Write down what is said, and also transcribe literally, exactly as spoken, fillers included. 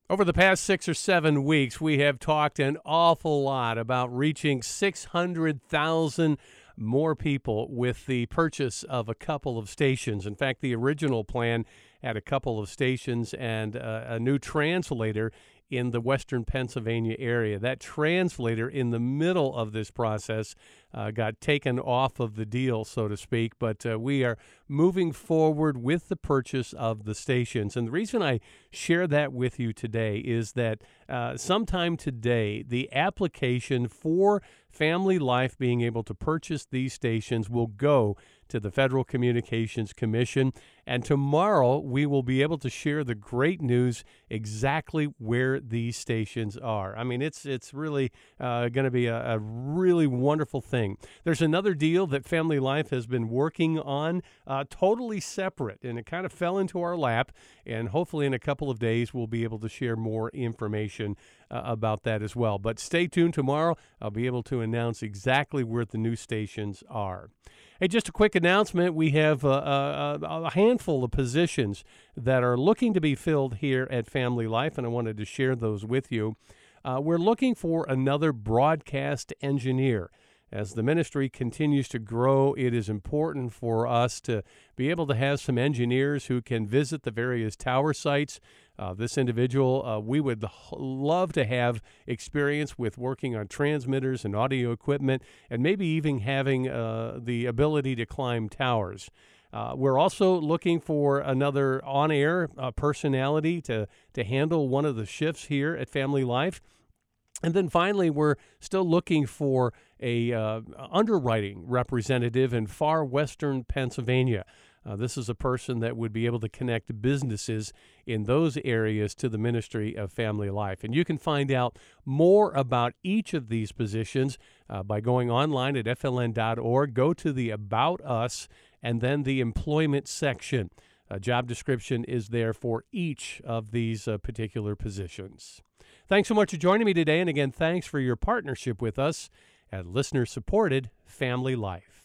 Over the past six or seven weeks, we have talked an awful lot about reaching six hundred thousand more people with the purchase of a couple of stations. In fact, the original plan had a couple of stations and uh, a new translator in the western Pennsylvania area. That translator in the middle of this process uh, got taken off of the deal, so to speak, but uh, we are moving forward with the purchase of the stations. And the reason I share that with you today is that uh, sometime today, the application for Family Life being able to purchase these stations will go to the Federal Communications Commission. And tomorrow, we will be able to share the great news exactly where these stations are. I mean, it's it's really uh, going to be a, a really wonderful thing. There's another deal that Family Life has been working on, uh, totally separate, and it kind of fell into our lap. And hopefully in a couple of days, we'll be able to share more information uh, about that as well. But stay tuned tomorrow. I'll be able to announce exactly where the new stations are. Hey, just a quick announcement. We have a, a, a handful of positions that are looking to be filled here at Family Life, and I wanted to share those with you. Uh, we're looking for another broadcast engineer. As the ministry continues to grow, it is important for us to be able to have some engineers who can visit the various tower sites. Uh, this individual, uh, we would love to have experience with working on transmitters and audio equipment, and maybe even having uh, the ability to climb towers. Uh, we're also looking for another on-air uh, personality to, to handle one of the shifts here at Family Life. And then finally, we're still looking for a uh, underwriting representative in far western Pennsylvania. Uh, this is a person that would be able to connect businesses in those areas to the Ministry of Family Life. And you can find out more about each of these positions uh, by going online at F L N dot org. Go to the About Us and then the Employment section. A job description is there for each of these uh, particular positions. Thanks so much for joining me today. And again, thanks for your partnership with us at listener-supported Family Life.